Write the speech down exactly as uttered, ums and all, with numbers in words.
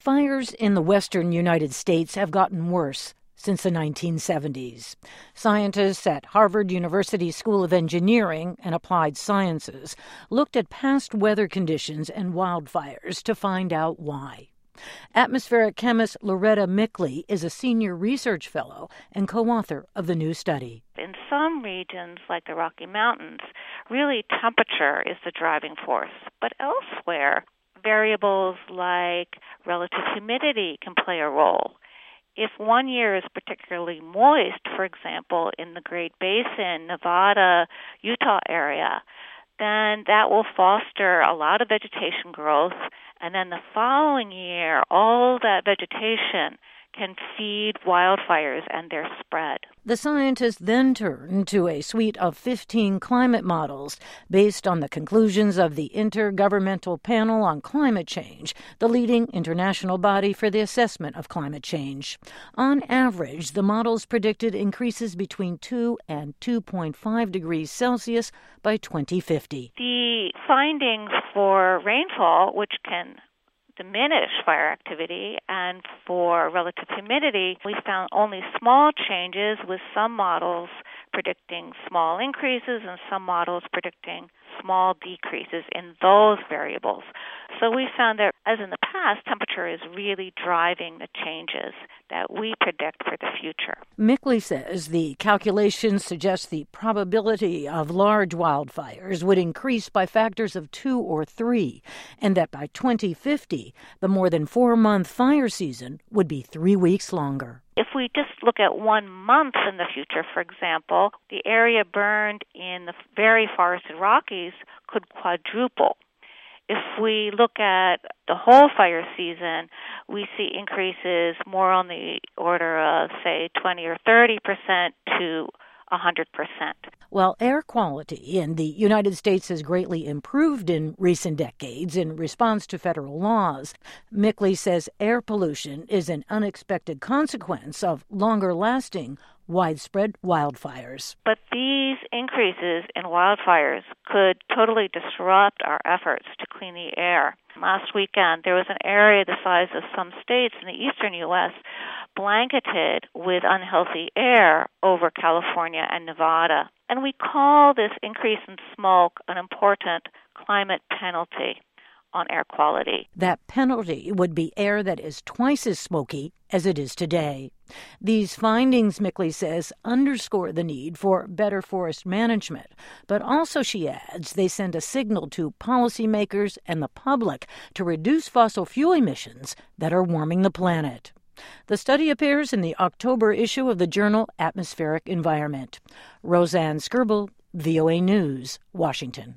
Fires in the western United States have gotten worse since the nineteen seventies. Scientists at Harvard University School of Engineering and Applied Sciences looked at past weather conditions and wildfires to find out why. Atmospheric chemist Loretta Mickley is a senior research fellow and co-author of the new study. In some regions, like the Rocky Mountains, really temperature is the driving force. But elsewhere, variables like relative humidity can play a role. If one year is particularly moist, for example, in the Great Basin, Nevada, Utah area, then that will foster a lot of vegetation growth. And then the following year, all that vegetation can feed wildfires and their spread. The scientists then turned to a suite of fifteen climate models based on the conclusions of the Intergovernmental Panel on Climate Change, the leading international body for the assessment of climate change. On average, the models predicted increases between two and two point five degrees Celsius by twenty fifty. The findings for rainfall, which can diminish fire activity, and for relative humidity, we found only small changes, with some models predicting small increases and some models predicting small decreases in those variables. So we found that, as in the past, temperature is really driving the changes that we predict for the future. Mickley says the calculations suggest the probability of large wildfires would increase by factors of two or three, and that by twenty fifty, the more than four-month fire season would be three weeks longer. If we just look at one month in the future, for example, the area burned in the very forested Rockies could quadruple. If we look at the whole fire season, we see increases more on the order of, say, twenty or thirty percent to one hundred percent. While air quality in the United States has greatly improved in recent decades in response to federal laws, Mickley says air pollution is an unexpected consequence of longer-lasting, widespread wildfires. But these increases in wildfires could totally disrupt our efforts to clean the air. Last weekend, there was an area the size of some states in the eastern U S blanketed with unhealthy air over California and Nevada. And we call this increase in smoke an important climate penalty on air quality. That penalty would be air that is twice as smoky as it is today. These findings, Mickley says, underscore the need for better forest management. But also, she adds, they send a signal to policymakers and the public to reduce fossil fuel emissions that are warming the planet. The study appears in the October issue of the journal Atmospheric Environment. Roseanne Skirble, V O A News, Washington.